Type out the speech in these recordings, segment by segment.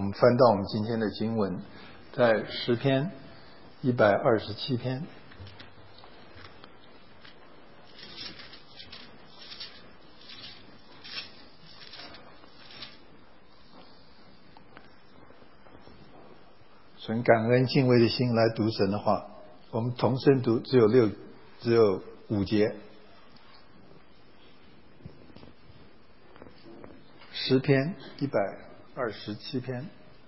们翻到我们今天的经文，在诗篇127篇。存感恩敬畏的心来读神的话，我们同声读，只有5节。诗篇127篇。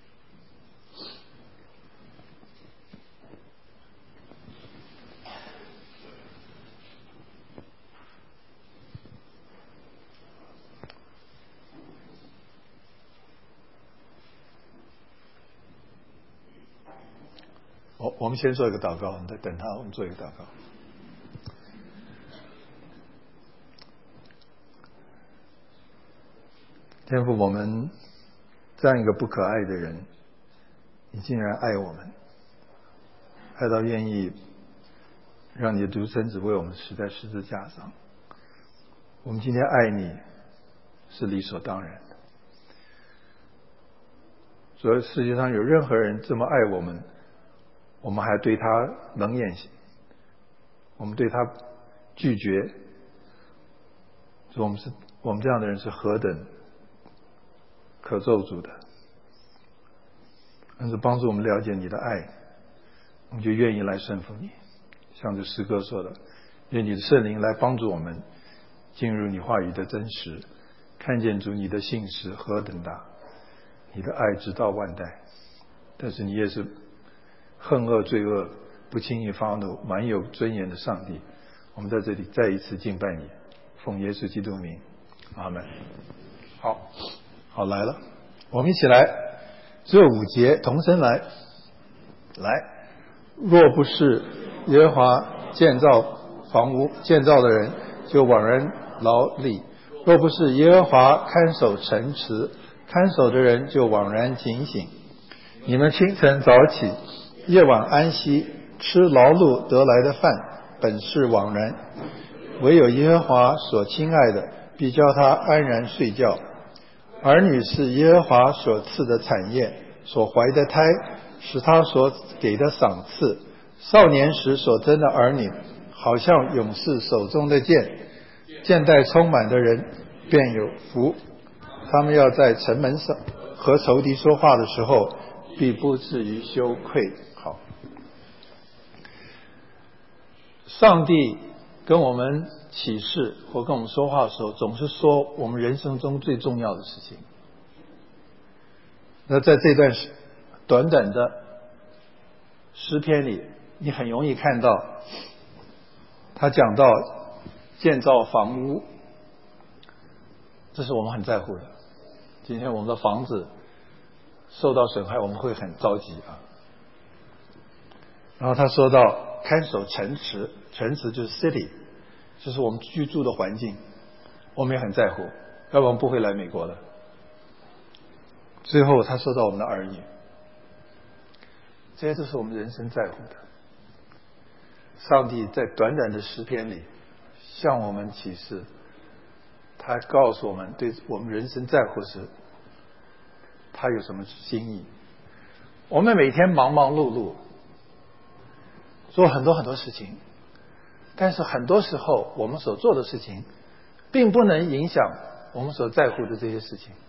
我们先做一个祷告，我们再等他，我们做一个祷告。天父，我们这样一个不可爱的人，你竟然爱我们，爱到愿意让你的独生子为我们死在十字架上。我们今天爱你是理所当然的。所以世界上有任何人这么爱我们，我们还对他冷眼，我们对他拒绝，说我们这样的人是何等可咒诅的。但是帮助我们了解你的爱，我们就愿意来顺服你。像这诗歌说的，愿你的圣灵来帮助我们进入你话语的真实，看见主你的信实何等大，你的爱直到万代。但是你也是恨恶罪恶不轻易发怒满有尊严的上帝。我们在这里再一次敬拜你，奉耶稣基督名，阿们。好来了，我们一起来，只有5节，同声来。若不是耶和华建造房屋，建造的人就枉然劳力；若不是耶和华看守城池，看守的人就枉然警醒。你们清晨早起，夜晚安息，吃劳碌得来的饭，本是枉然。唯有耶和华所亲爱的，必叫他安然睡觉。儿女是耶和华所赐的产业，所怀的胎是他所给的赏赐。少年时所生的儿女，好像勇士手中的剑，剑带充满的人便有福。他们要在城门上和仇敌说话的时候，必不至于羞愧。好，上帝跟我们启示或跟我们说话的时候，总是说我们人生中最重要的事情。那在这段短短的诗篇里，你很容易看到他讲到建造房屋，这是我们很在乎的。今天我们的房子受到损害，我们会很着急啊。然后他说到看守城池，城池就是 city， 就是我们居住的环境，我们也很在乎，要不然我们不会来美国的。最后他说到我们的儿女，这些都是我们人生在乎的。上帝在短短的诗篇里向我们启示，他告诉我们对我们人生在乎时他有什么心意。我们每天忙忙碌碌做很多很多事情，但是很多时候我们所做的事情并不能影响我们所在乎的这些事情，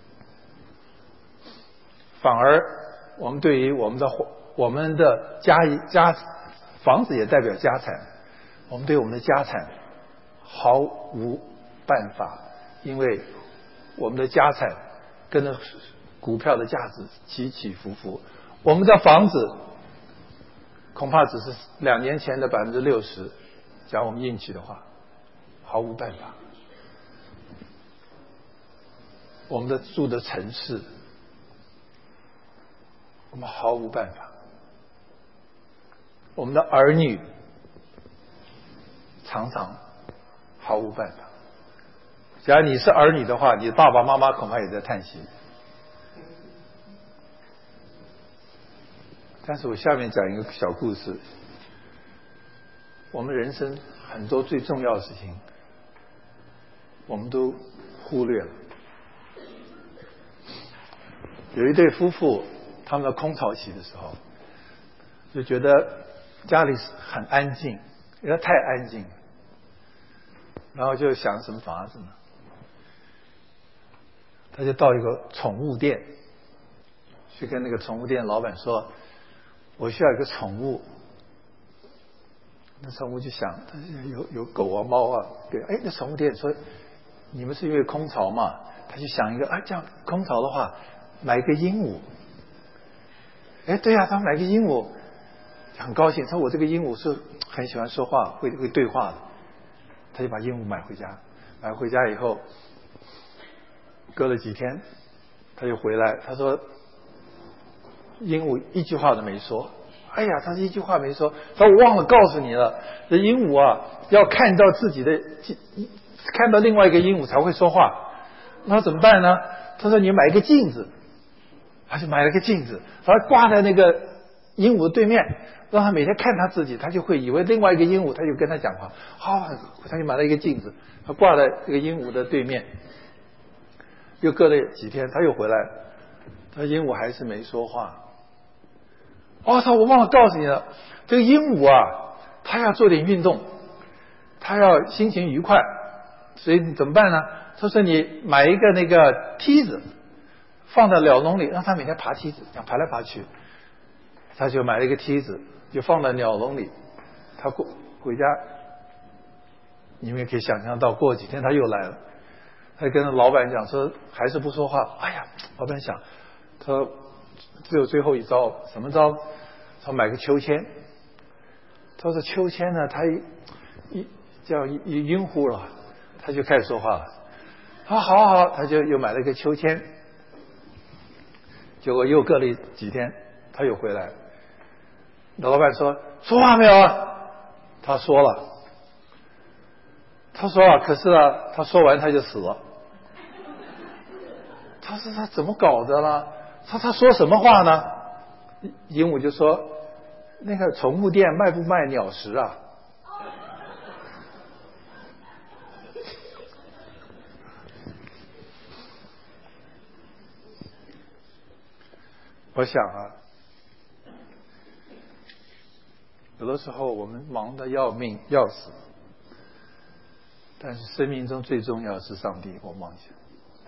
反而我们对于我们的家房子也代表家产，我们对我们的家产毫无办法，因为我们的家产跟着股票的价值起起伏伏。我们的房子恐怕只是2年前的60%，假如我们运气的话，毫无办法。我们住的城市，我们毫无办法。我们的儿女常常毫无办法。假如你是儿女的话，你的爸爸妈妈恐怕也在叹息。但是我下面讲一个小故事。我们人生很多最重要的事情我们都忽略了。有一对夫妇他们的空巢期的时候，就觉得家里很安静，因为太安静了，然后就想什么法子呢？他就到一个宠物店，去跟那个宠物店老板说：“我需要一个宠物。”那宠物就想，他有狗啊、猫啊，对，哎，那宠物店说：“你们是因为空巢嘛？”他就想一个，这样空巢的话，买一个鹦鹉。哎，对呀，他买个鹦鹉，很高兴。说我这个鹦鹉是很喜欢说话，会对话的。他就把鹦鹉买回家，买回家以后，隔了几天，他就回来，他说鹦鹉一句话都没说。哎呀，他是一句话没说，他说我忘了告诉你了，这鹦鹉啊，要看到自己的，看到另外一个鹦鹉才会说话。那怎么办呢？他说你买一个镜子，他就买了个镜子，然后挂在那个鹦鹉的对面，让他每天看他自己，他就会以为另外一个鹦鹉，他就跟他讲话。好，他就买了一个镜子，他挂在这个鹦鹉的对面。又隔了几天，他又回来，他鹦鹉还是没说话。操！我忘了告诉你了，这个鹦鹉啊，它要做点运动，它要心情愉快，所以怎么办呢？他说你买一个那个梯子，放在鸟笼里，让它每天爬梯子，这样爬来爬去。他就买了一个梯子，就放在鸟笼里。他回家，你们也可以想象到，过几天他又来了，他跟老板讲说还是不说话。哎呀，老板想，他说只有最后一招，什么招？他买个秋千。他说秋千呢，他一晕乎了，他就开始说话了。好，他就又买了一个秋千。结果又隔了几天，他又回来。老板说说话没有啊？他说了。他说了，可是呢，他说完他就死了。他说他怎么搞的了？他说什么话呢？鹦鹉就说那个宠物店卖不卖鸟食啊？我想啊，有的时候我们忙得要命要死，但是生命中最重要的是上帝，我忘记了。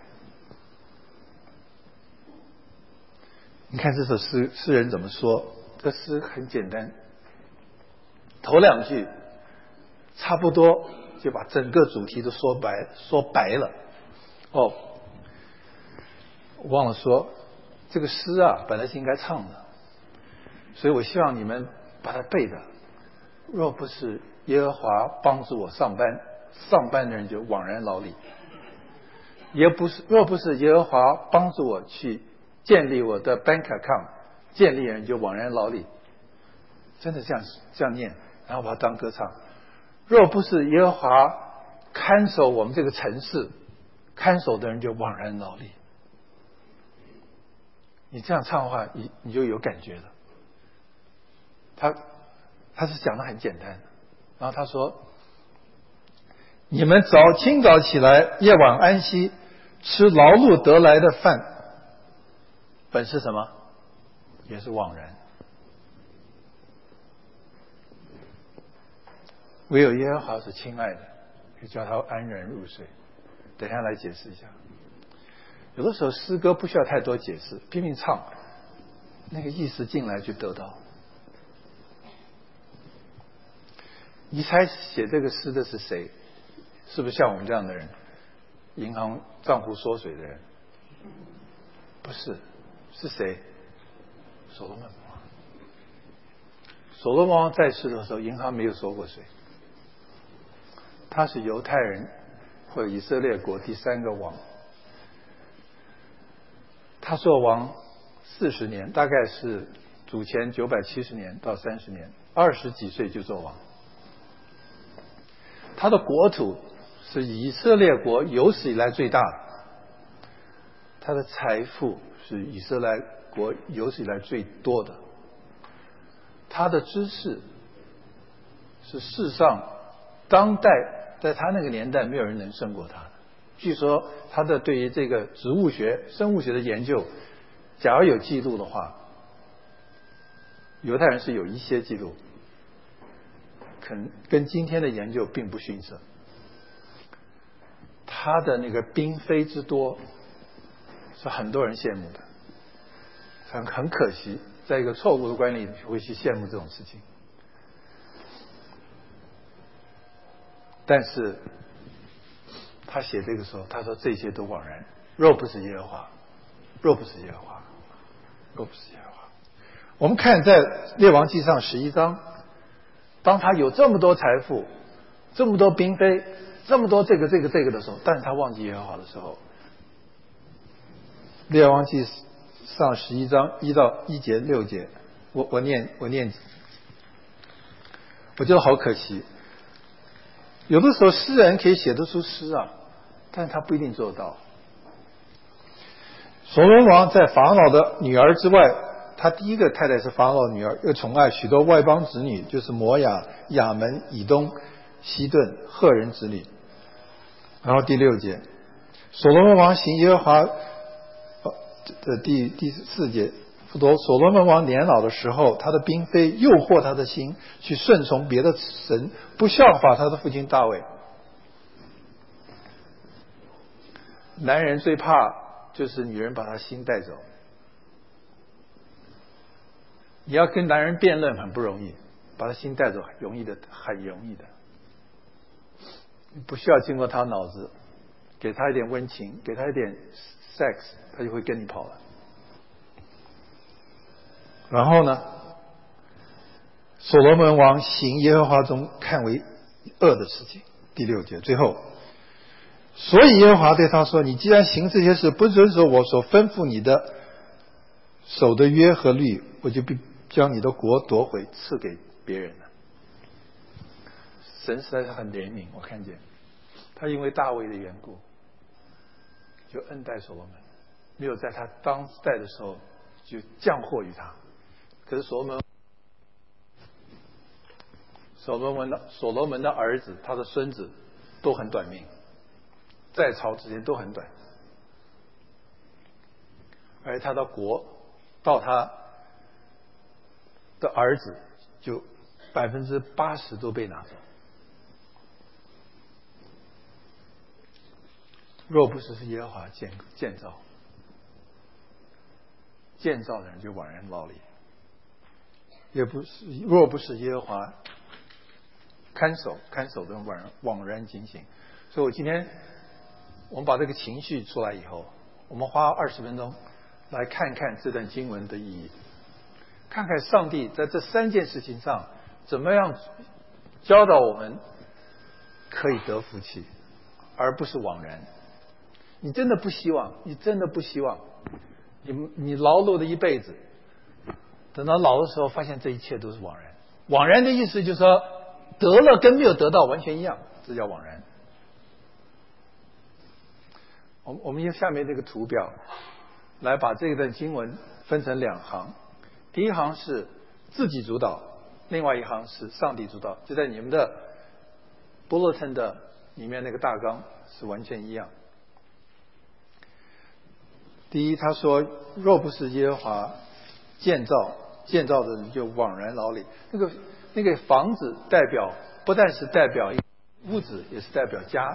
你看这首诗人怎么说？这诗很简单，头两句差不多就把整个主题都说白了。我忘了说，这个诗啊本来是应该唱的，所以我希望你们把它背的。若不是耶和华帮助我上班，上班的人就枉然劳力；若不是耶和华帮助我去建立我的 bank account， 建立人就枉然劳力。真的这样念，然后把它当歌唱。若不是耶和华看守我们这个城市，看守的人就枉然劳力。你这样唱的话，你就有感觉了。他是讲的很简单，然后他说：你们清早起来，夜晚安息，吃劳碌得来的饭，本是什么？也是枉然。唯有耶和华是亲爱的，可以叫他安然入睡。等一下来解释一下。有的时候诗歌不需要太多解释，拼命唱，那个意思进来就得到。你猜写这个诗的是谁？是不是像我们这样的人？银行账户缩水的人？不是，是谁？所罗门王。所罗门王在世的时候，银行没有缩过水。他是犹太人或者以色列国第3个王。他做王40年，大概是主前970年到30年，20几岁就做王。他的国土是以色列国有史以来最大的，他的财富是以色列国有史以来最多的，他的知识是世上当代在他那个年代没有人能胜过他的。据说他的对于这个植物学、生物学的研究，假如有记录的话， 犹太人是有一些记录，可能跟今天的研究并不逊色。他的那个嫔妃之多，是很多人羡慕的，很可惜，在一个错误的观念里会去羡慕这种事情。但是他写这个时候，他说这些都枉然，若不是耶和华，若不是耶和华，若不是耶和华。我们看在列王纪上11章，当他有这么多财富，这么多嫔妃，这么多这个的时候，但是他忘记耶和华的时候，列王纪上11章1到1节6节，我念，我觉得好可惜。有的时候诗人可以写得出诗啊，但是他不一定做得到。所罗门王在法老的女儿之外，他第一个太太是法老的女儿，又宠爱许多外邦子女，就是摩亚、亚门、以东、西顿、赫人子女。然后第6节，所罗门王行耶和华第4节，所罗门王年老的时候，他的嫔妃诱惑他的心，去顺从别的神，不效法他的父亲大卫。男人最怕就是女人把他心带走。你要跟男人辩论很不容易，把他心带走很容易的。你不需要经过他脑子，给他一点温情，给他一点 sex， 他就会跟你跑了。然后呢，所罗门王行耶和华中看为恶的事情。第6节，最后，所以耶和华对他说：你既然行这些事，不遵守我所吩咐你的守的约和律，我就必将你的国夺回，赐给别人了。神实在是很怜悯，我看见他因为大卫的缘故就恩待所罗门，没有在他当代的时候就降祸于他。可是所罗门的儿子，他的孙子都很短命，在朝之间都很短，而他的国到他的儿子就80%都被拿走。若不是耶和华建造的人就枉然劳力，若不是耶和华看守的人枉然警醒。所以我们把这个情绪出来以后，我们花20分钟来看看这段经文的意义，看看上帝在这3件事情上怎么样教导我们可以得福气，而不是枉然。你真的不希望你劳碌的一辈子，等到老的时候发现这一切都是枉然。枉然的意思就是说，得了跟没有得到完全一样，这叫枉然。我们用下面这个图表来把这段经文分成2行，第一行是自己主导，另外一行是上帝主导，就在你们的 bulletin 的里面那个大纲是完全一样。第一，他说若不是耶和华建造的人就枉然劳力。那个房子不但是代表屋子，也是代表家。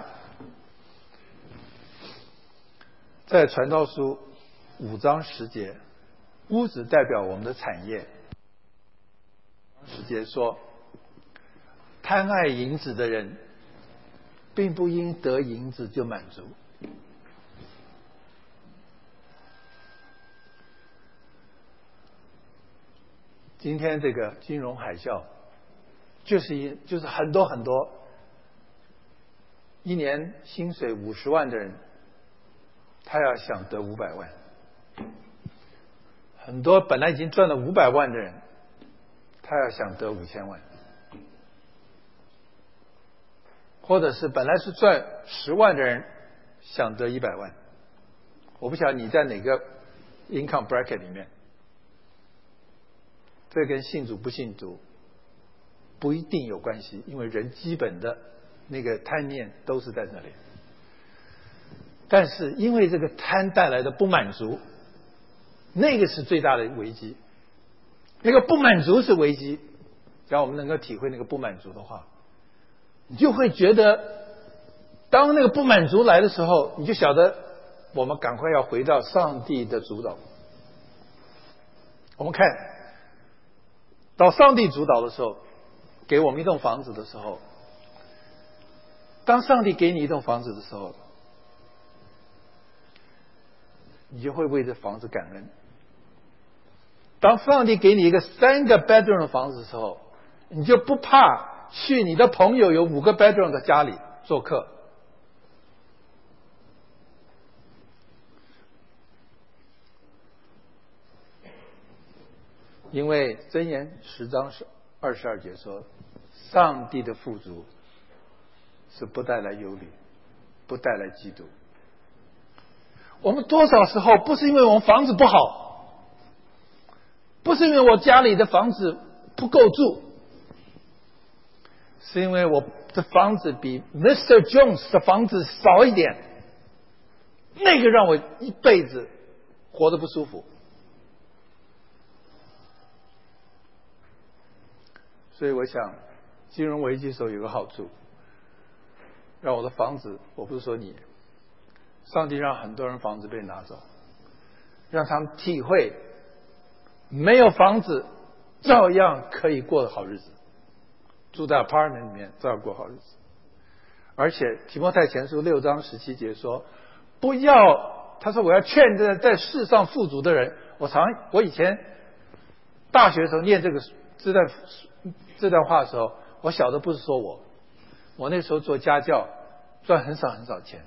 在传道书5章10节，屋子代表我们的产业。10节说，贪爱银子的人并不因得银子就满足。今天这个金融海啸就是很多一年薪水50万的人，他要想得500万，很多本来已经赚了500万的人，他要想得5000万，或者是本来是赚10万的人想得100万。我不晓得你在哪个 income bracket 里面，这跟信主不信主不一定有关系，因为人基本的那个贪念都是在那里。但是因为这个贪带来的不满足，那个是最大的危机。 那个不满足是危机。只要我们能够体会那个不满足的话，你就会觉得，当那个不满足来的时候，你就晓得我们赶快要回到上帝的主导。我们看到上帝主导的时候，给我们一栋房子的时候，当上帝给你一栋房子的时候，你就会为这房子感恩。当上帝给你一个3个 bedroom 的房子的时候，你就不怕去你的朋友有5个 bedroom 的家里做客。因为箴言10章22节说，上帝的富足是不带来忧虑，不带来嫉妒。我们多少时候不是因为我们房子不好，不是因为我家里的房子不够住，是因为我的房子比 Mr. Jones 的房子少一点，那个让我一辈子活得不舒服。所以我想，金融危机的时候有个好处，让我的房子，我不是说你，上帝让很多人房子被拿走，让他们体会没有房子照样可以过好日子，住在 apartment 里面照样过好日子。而且提摩太前书6章17节说，不要，他说我要劝在世上富足的人。我以前大学的时候念这段话的时候，我晓得不是说我那时候做家教赚很少很少钱，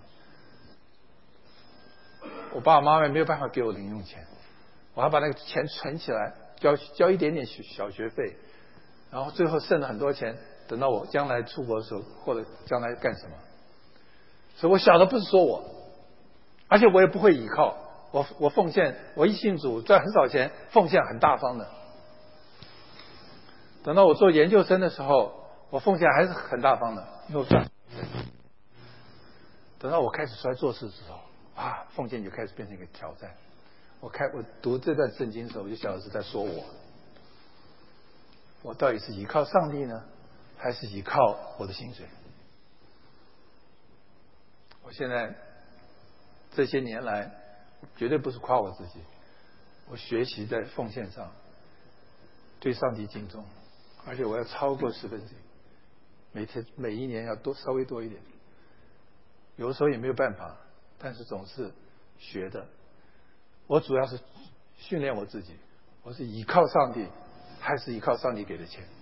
我爸爸妈妈没有办法给我零用钱，我还把那个钱存起来交一点点小学费，然后最后剩了很多钱，等到我将来出国的时候或者将来干什么。所以我晓得不是说我，而且我也不会倚靠我奉献，我一信主赚很少钱，奉献很大方的。等到我做研究生的时候，我奉献还是很大方的，因为我赚。等到我开始出来做事的时候，奉献就开始变成一个挑战。我读这段圣经的时候，我就晓得是在说我到底是依靠上帝呢，还是依靠我的薪水？我现在这些年来，绝对不是夸我自己，我学习在奉献上对上帝敬重，而且我要超过1/10，每一年要稍微多一点。有的时候也没有办法，但是总是学的。我主要是训练我自己，我是依靠上帝，还是依靠上帝给的钱？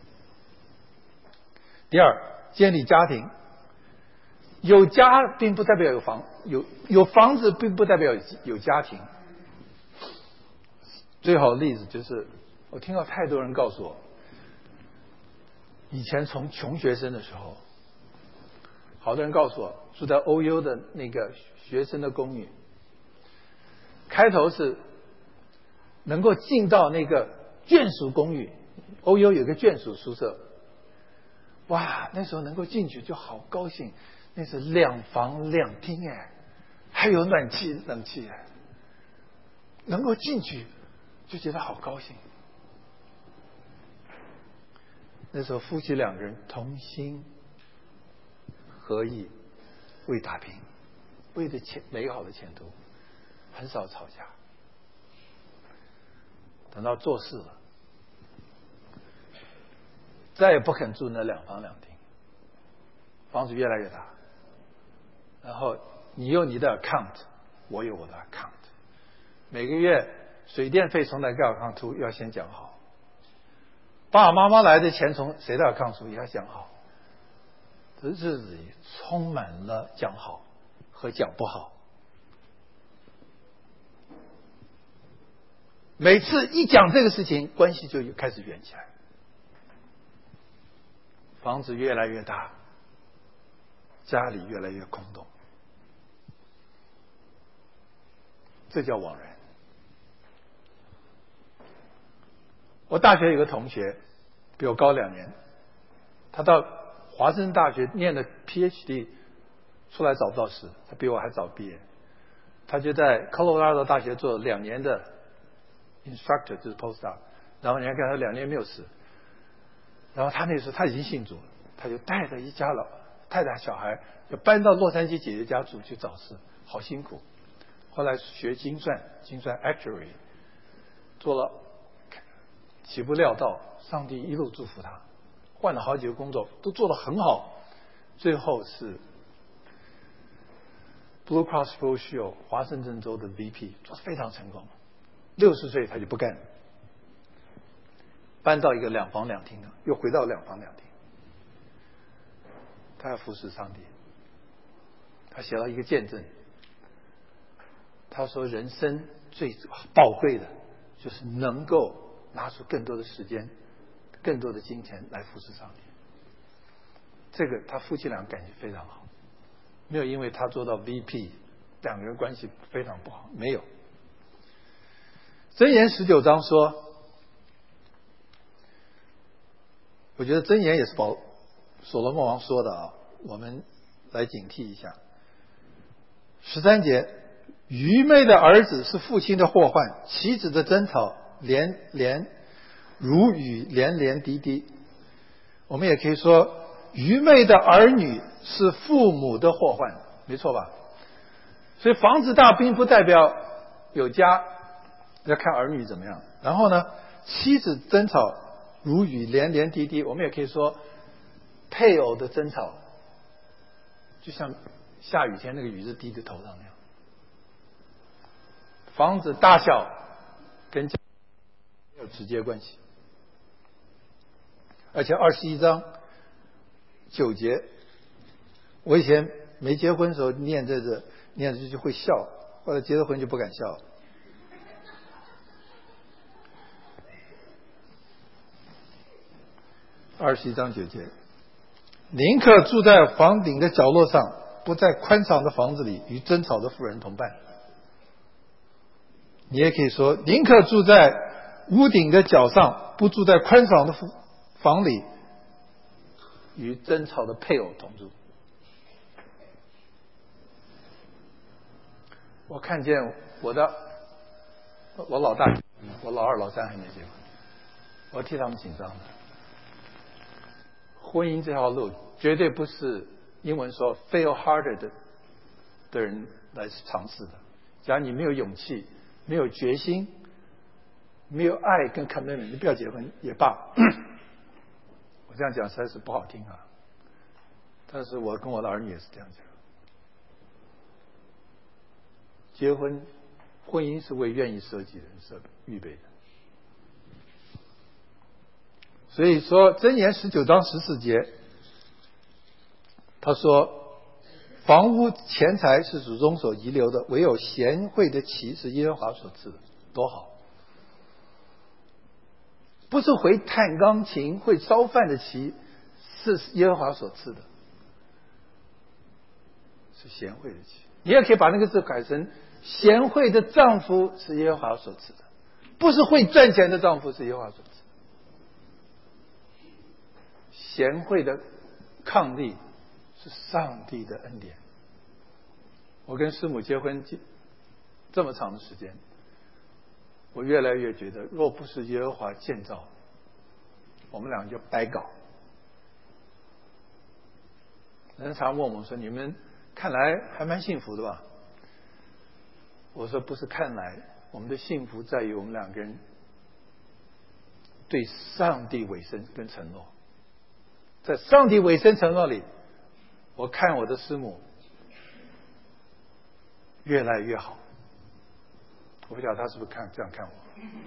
第二，建立家庭。有家并不代表有房，有房子并不代表有家庭。最好的例子就是，我听到太多人告诉我，以前从穷学生的时候，好多人告诉我住在OU的那个学生的公寓，开头是能够进到那个眷属公寓，OU有个眷属宿舍，哇，那时候能够进去就好高兴。那是2房2厅还有冷气能够进去就觉得好高兴。那时候夫妻2个人同心合意为打拼，为了美好的前途，很少吵架。等到做事了，再也不肯住那2房2厅，房子越来越大。然后你有你的 account， 我有我的 account， 每个月水电费从哪个 account 出要先讲好，爸爸妈妈来的钱从谁的 account 出也要讲好。这日子里充满了讲好和讲不好，每次一讲这个事情，关系就开始远起来，房子越来越大，家里越来越空洞，这叫枉然。我大学有个同学比我高2年，他到华盛顿大学念的 PhD 出来找不到事，他比我还早毕业。他就在 Colorado 大学做2年的 instructor， 就是 postdoc， 然后你看他2年没有死，然后他那时候他已经信主了，他就带着一家太太小孩就搬到洛杉矶姐姐家住去找事，好辛苦。后来学精算 actuary 做了起不料到，上帝一路祝福他，换了好几个工作都做得很好，最后是 Blue Cross Blue Shield 华盛顿州的 VP， 做得非常成功。60岁他就不干了，搬到一个2房2厅的，又回到2房2厅。他要服侍上帝，他写了一个见证，他说人生最宝贵的就是能够拿出更多的时间更多的金钱来服侍上帝。这个他夫妻俩感情非常好，没有因为他做到 VP 2个人关系非常不好，没有。箴言19章说，我觉得箴言也是所罗门王说的啊，我们来警惕一下。13节，愚昧的儿子是父亲的祸患，妻子的争吵连连如雨连连滴滴。我们也可以说，愚昧的儿女是父母的祸患，没错吧？所以房子大并不代表有家，要看儿女怎么样。然后呢，妻子争吵如雨连连滴滴，我们也可以说配偶的争吵就像下雨天那个雨是滴在头上那样。房子大小跟家没有直接关系。而且21章9节，我以前没结婚的时候念这就会笑，后来结了婚就不敢笑了。21章9节，宁可住在房顶的角落上，不在宽敞的房子里与争吵的妇人同伴。你也可以说，宁可住在屋顶的角上，不住在宽敞的房里与争吵的配偶同住。我看见我老大我老二老三还没结婚，我替他们紧张的。婚姻这条路绝对不是英文说 fail-hearted 的人来尝试的。假如你没有勇气，没有决心，没有爱跟 commitment， 你不要结婚也罢。我这样讲实在是不好听啊，但是我跟我的儿女也是这样讲。结婚婚姻是为愿意舍己的人预备的。所以说箴言19章14节，他说房屋钱财是祖宗所遗留的，唯有贤惠的妻是耶和华所赐的。多好，不是会弹钢琴会烧饭的妻是耶和华所赐的，是贤惠的妻。你也可以把那个字改成贤惠的丈夫是耶和华所赐的，不是会赚钱的丈夫是耶和华所赐的。贤惠的伉俪是上帝的恩典。我跟师母结婚这么长的时间，我越来越觉得，若不是耶和华建造，我们俩就白搞。人常问我说：“你们看来还蛮幸福的吧？”我说：“不是看来，我们的幸福在于我们两个人对上帝委身跟承诺。在上帝委身承诺里，我看我的师母越来越好。我不晓得他是不是这样看我。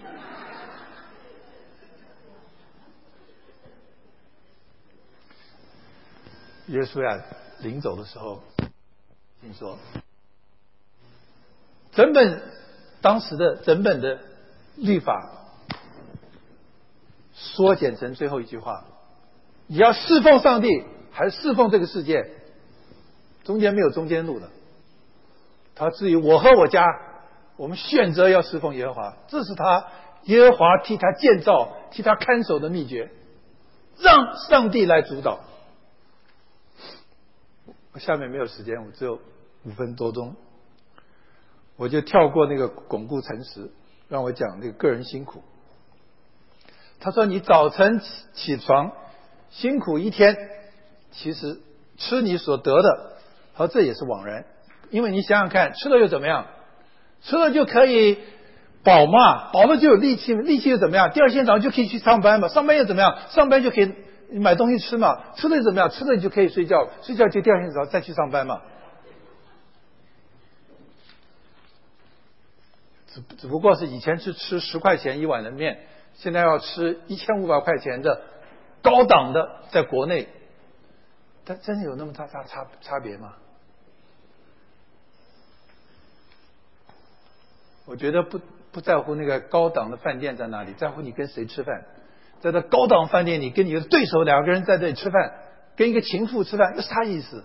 耶稣呀，临走的时候，听说当时的整本的律法缩减成最后一句话：你要侍奉上帝还是侍奉这个世界？中间没有中间路的。他至于我和我家，我们选择要侍奉耶和华，这是耶和华替他建造替他看守的秘诀，让上帝来主导。我下面没有时间，我只有5分多钟，我就跳过那个巩固诚实，让我讲那个个人辛苦。 他说你早晨起床辛苦一天，其实吃你所得的，他说这也是枉然。因为你想想看，吃了又怎么样？吃了就可以饱嘛，饱了就有力气，力气又怎么样？第二天早上就可以去上班嘛，上班又怎么样？上班就可以买东西吃嘛，吃了又怎么样？吃了你就可以睡觉，睡觉就第二天早上再去上班嘛。只不过是以前是吃10块钱一碗的面，现在要吃1500块钱的高档的，在国内，但真的有那么大差别吗？我觉得不在乎那个高档的饭店在哪里，在乎你跟谁吃饭。在这高档饭店里，跟你的对手2个人在这里吃饭，跟一个情妇吃饭，有啥意思？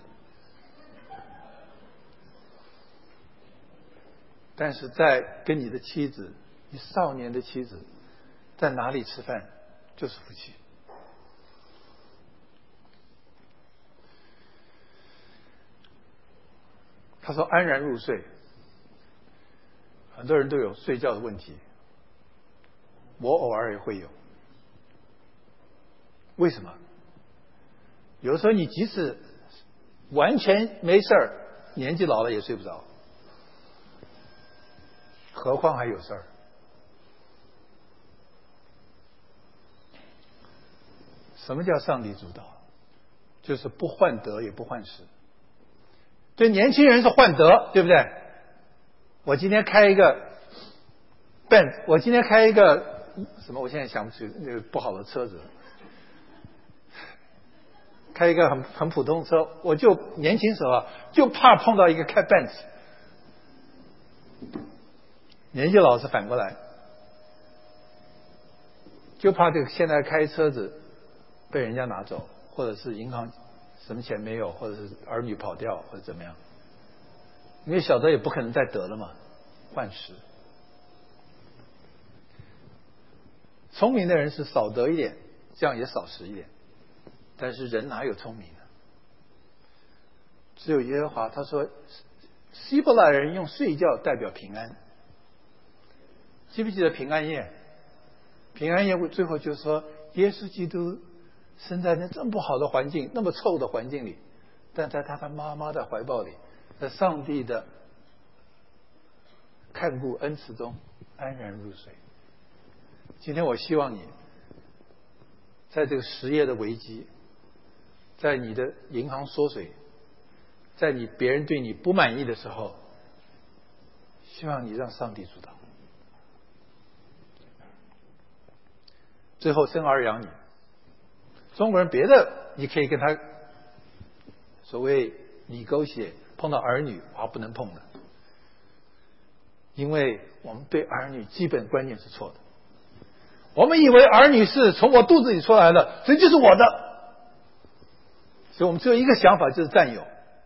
但是在跟你的妻子，你少年的妻子，在哪里吃饭就是夫妻。他说安然入睡，很多人都有睡觉的问题，我偶尔也会有。为什么？有的时候你即使完全没事儿，年纪老了也睡不着，何况还有事儿。什么叫上帝主导？就是不患得也不患失。对年轻人是患得，对不对？我今天开一个 Benz， 我今天开一个什么？我现在想不起那个不好的车子，开一个很普通的车，我就年轻时候就怕碰到一个开 Benz， 年纪老是反过来，就怕这个现在开车子被人家拿走，或者是银行什么钱没有，或者是儿女跑掉，或者怎么样。因为小得也不可能再得了嘛，患失。聪明的人是少得一点，这样也少失一点。但是人哪有聪明的？只有耶和华。他说，希伯来人用睡觉代表平安。记不记得平安夜？平安夜最后就说，耶稣基督生在那么不好的环境，那么臭的环境里，但在他的妈妈的怀抱里，在上帝的看顾恩慈中安然入睡。今天我希望你在这个失业的危机，在你的银行缩水，在你别人对你不满意的时候，希望你让上帝主导。最后生儿养女，中国人别的你可以跟他所谓你勾血，碰到儿女不能碰的，因为我们对儿女基本观念是错的。我们以为儿女是从我肚子里出来的，所以就是我的，所以我们只有一个想法，就是占有。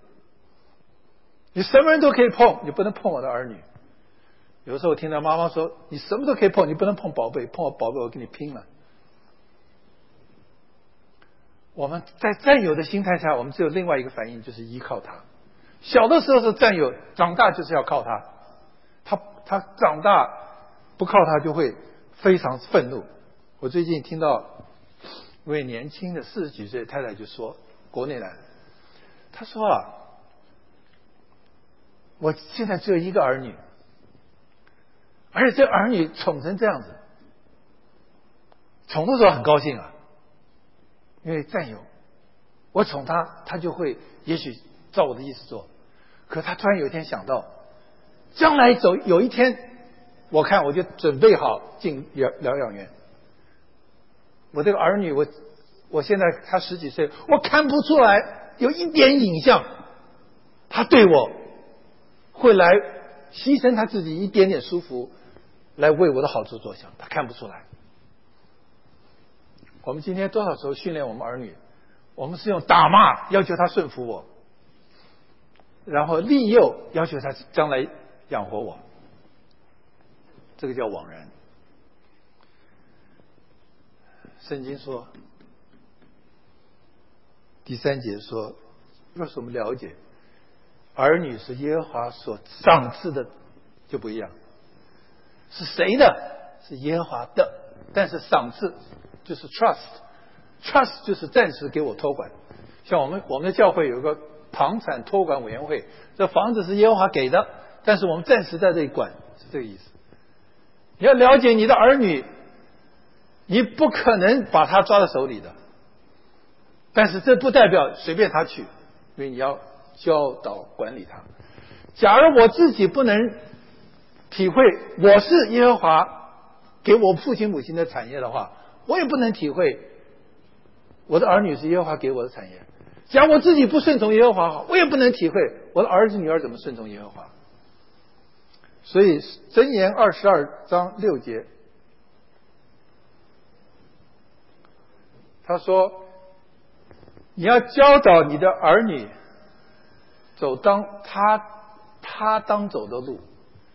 你什么人都可以碰，你不能碰我的儿女。有时候我听到妈妈说，你什么都可以碰，你不能碰宝贝，碰我宝贝我跟你拼了。我们在占有的心态下，我们只有另外一个反应，就是依靠他。小的时候是占有，长大就是要靠他。他长大不靠他就会非常愤怒。我最近听到一位年轻的40几岁的太太就说，国内来，她说我现在只有一个儿女，而且这儿女宠成这样子，宠的时候很高兴因为占有，我宠他，他就会也许照我的意思做。可他突然有一天想到，将来有一天，我看我就准备好进疗养院。我这个儿女，我现在他10几岁，我看不出来有一点影像，他对我会来牺牲他自己一点点舒服，来为我的好处着想，他看不出来。我们今天多少时候训练我们儿女，我们是用打骂要求他顺服我，然后利诱要求他将来养活我，这个叫枉然。圣经说第3节说，若是我们了解儿女是耶和华所赏赐的，就不一样。是谁的？是耶和华的。 但是赏赐就是 trust 就是暂时给我托管。像我们的教会有一个房产托管委员会，这房子是耶和华给的，但是我们暂时在这里管，是这个意思。你要了解你的儿女，你不可能把他抓在手里的，但是这不代表随便他去，因为你要教导管理他。假如我自己不能体会我是耶和华给我父亲母亲的产业的话，我也不能体会我的儿女是耶和华给我的产业。假如我自己不顺从耶和华，我也不能体会我的儿子女儿怎么顺从耶和华。所以箴言22章6节，他说你要教导你的儿女走他当走的路，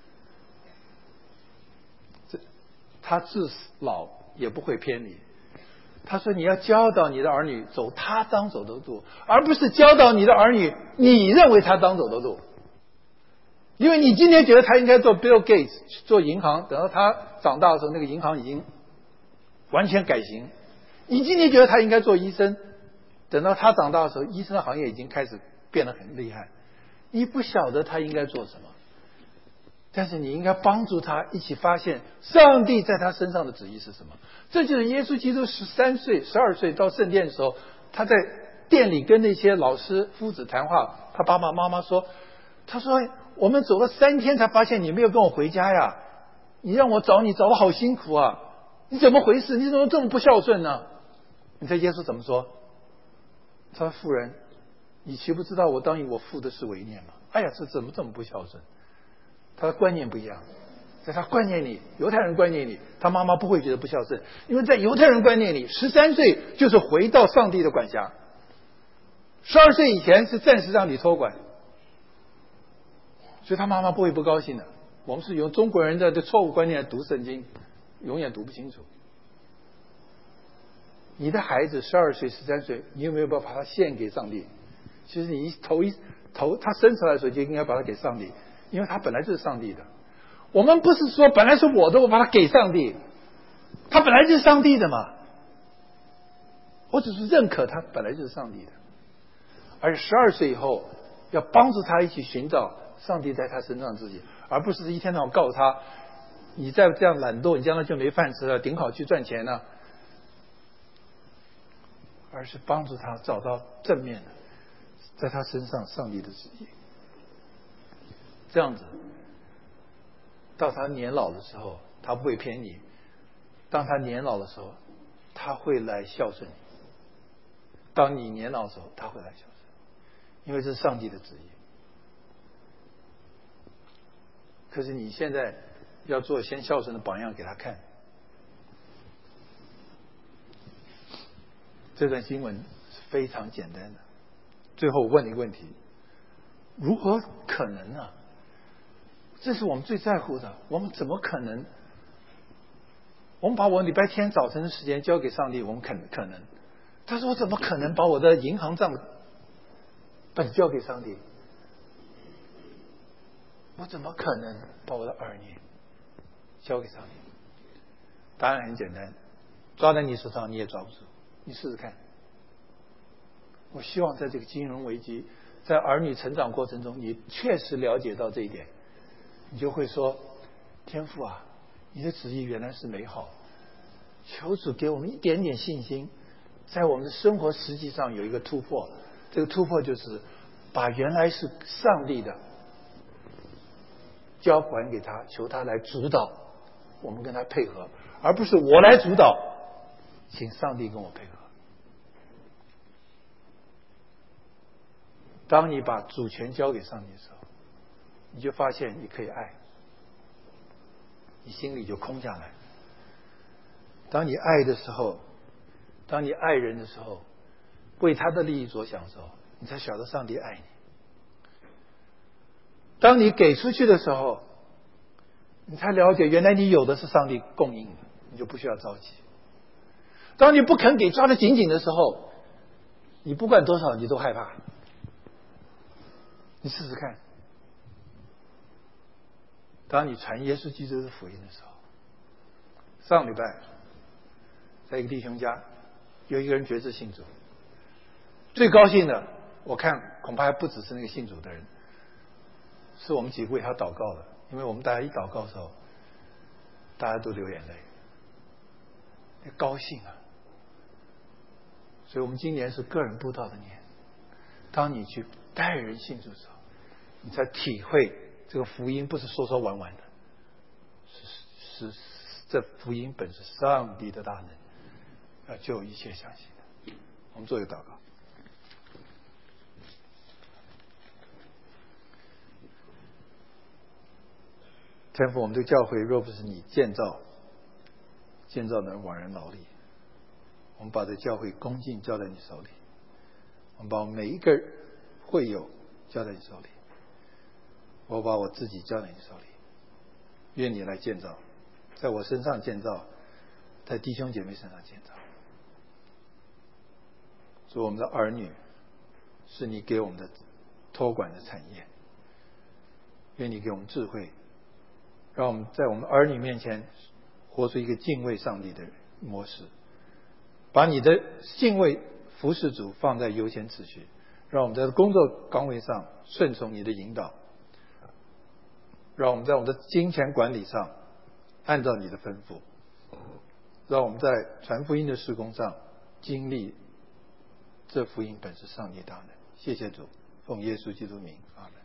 他至老也不会偏离。他说你要教导你的儿女走他当走的路，而不是教导你的儿女你认为他当走的路。因为你今天觉得他应该做 Bill Gates 做银行，等到他长大的时候那个银行已经完全改型。你今天觉得他应该做医生，等到他长大的时候医生的行业已经开始变得很厉害。你不晓得他应该做什么，但是你应该帮助他一起发现上帝在他身上的旨意是什么。这就是耶稣基督13岁12岁到圣殿的时候，他在店里跟那些老师夫子谈话，他爸爸妈妈说，他说我们走了3天才发现你没有跟我回家呀，你让我找你找得好辛苦啊，你怎么回事？你怎么这么不孝顺呢？你猜耶稣怎么说？他说妇人，你岂不知道我当以我父的事为念吗？哎呀，这怎么这么不孝顺？他的观念不一样，在他观念里，犹太人观念里，他妈妈不会觉得不孝顺，因为在犹太人观念里，13岁就是回到上帝的管辖，12岁以前是暂时让你托管，所以他妈妈不会不高兴的。我们是用中国人的错误观念来读圣经，永远读不清楚。你的孩子12岁13岁，你有没有把他献给上帝？其实你他生出来的时候就应该把他给上帝，因为他本来就是上帝的。我们不是说本来是我的，我把他给上帝，他本来就是上帝的嘛。我只是认可他本来就是上帝的，而12岁以后要帮助他一起寻找上帝在他身上自己，而不是一天到晚告诉他，你再这样懒惰，你将来就没饭吃了，顶好去赚钱了。而是帮助他找到正面的，在他身上上帝的旨意。这样子，到他年老的时候，他不会偏离；当他年老的时候，他会来孝顺你；当你年老的时候，他会来孝顺你，因为这是上帝的旨意。可是你现在要做先孝顺的榜样给他看。这段经文是非常简单的。最后我问你一个问题：如何可能呢？这是我们最在乎的。我们怎么可能？我们把我礼拜天早晨的时间交给上帝，我们可能。但是我怎么可能把我的银行账本交给上帝？我怎么可能把我的儿女交给上帝？答案很简单，抓在你手上你也抓不住。你试试看。我希望在这个金融危机，在儿女成长过程中，你确实了解到这一点，你就会说：天父啊，你的旨意原来是美好，求主给我们一点点信心，在我们的生活实际上有一个突破。这个突破就是把原来是上帝的交还给他，求他来主导，我们跟他配合，而不是我来主导，请上帝跟我配合。当你把主权交给上帝的时候，你就发现你可以爱，你心里就空下来。当你爱的时候，当你爱人的时候，为他的利益着想的时候，你才晓得上帝爱你。当你给出去的时候，你才了解原来你有的是上帝供应的，你就不需要着急。当你不肯给，抓得紧紧的时候，你不管多少你都害怕。你试试看，当你传耶稣基督的福音的时候，上礼拜在一个弟兄家，有一个人决志信主。最高兴的，我看恐怕还不只是那个信主的人，是我们几个为他祷告的，因为我们大家一祷告的时候，大家都流眼泪，高兴啊！所以我们今年是个人布道的年，当你去带人信主的时候，你才体会这个福音不是说说玩玩的，是这福音本是上帝的大能，要救一切相信的。我们做一个祷告。天父，我们这个教会若不是你建造的人枉然劳力，我们把这教会恭敬交在你手里，我们把每一个会友交在你手里，我把我自己交在你手里，愿你来建造，在我身上建造，在弟兄姐妹身上建造。做我们的儿女是你给我们的托管的产业，愿你给我们智慧，让我们在我们儿女面前活出一个敬畏上帝的模式，把你的敬畏服侍主放在优先次序，让我们在工作岗位上顺从你的引导，让我们在我们的金钱管理上按照你的吩咐，让我们在传福音的事工上经历这福音本是上帝大能。谢谢主，奉耶稣基督名，阿们。